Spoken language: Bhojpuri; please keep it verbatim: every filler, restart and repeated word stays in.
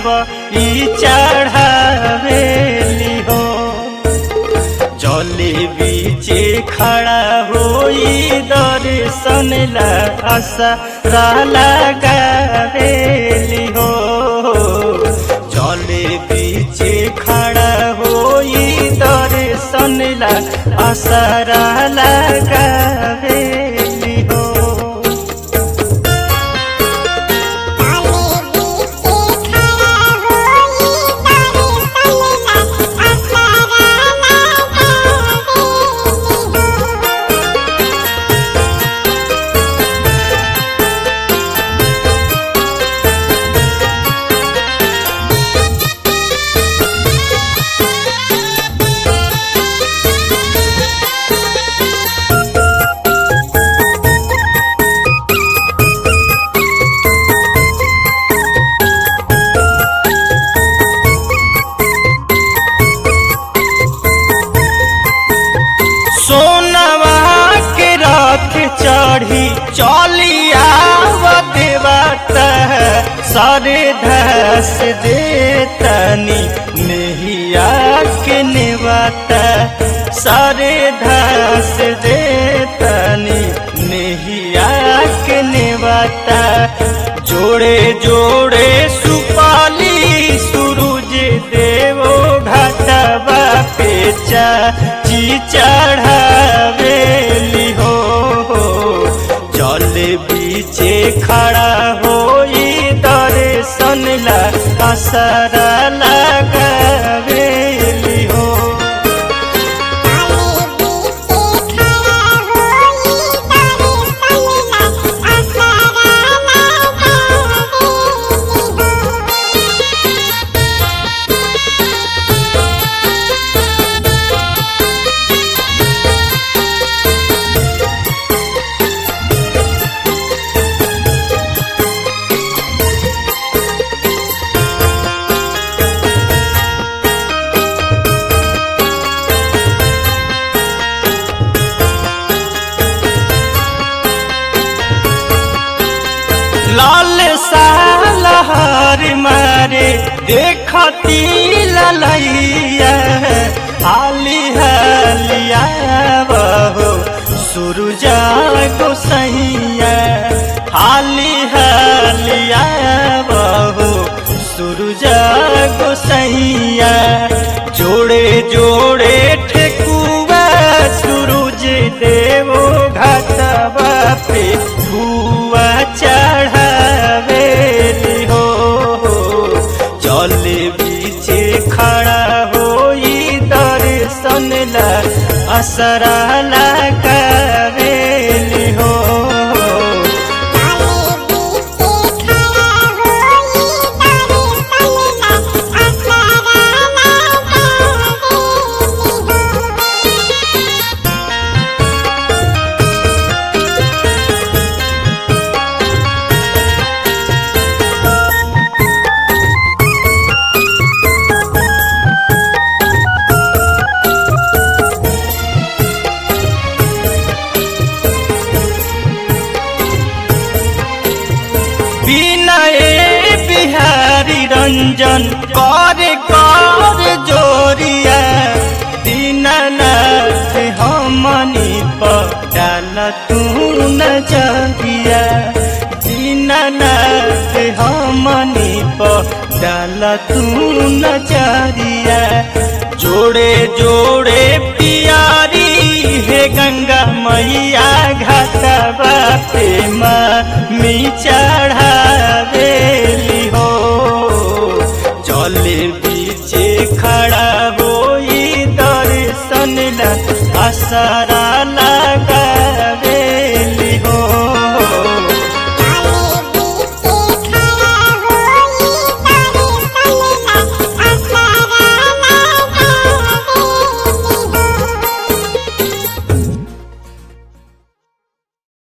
ई चढ़ावेली हो। जले बीचे खड़ा होई दर्शन ला असरा लगावेली हो। जले बीचे खड़ा होई दर्शन ला असरा लगावेली हो। चढ़ी चलिया देवता सारे धस देतनी नहिया के नेवता। सारे धस देतनी नहिया के नेवता। जोड़े जोड़े सुपाली सूरज देवो घाटवा पे चाची चढ़ावेली हो। जल बीचे खड़ा होई दर्शन ला असरा लगावेली हो। लाल सालहर मारे देखती ललैया। हाली हालिया बहो सूरजा गोसैया। हाली हालिया बहो सूरजा गोसैया। जोड़े जोड़े ठेकुआ सूरज देवो घाटवा पे हुआ चढ़ावेली हो। जल बीचे खड़ा होई दर्शन ला असरा लगावेली हो। विनय बिहारी रंजन कर कर जोरिया। दीननाथ हमनी पर डाल तू नजरिया। दीननाथ हमनी पर डाल तू नजरिया। जोड़े जोड़े पियारी हे गंगा मैया घाटवा पे मामी चढ़ावेली हो। जल बीचे खड़ा होई दर्शन ला असरा लगा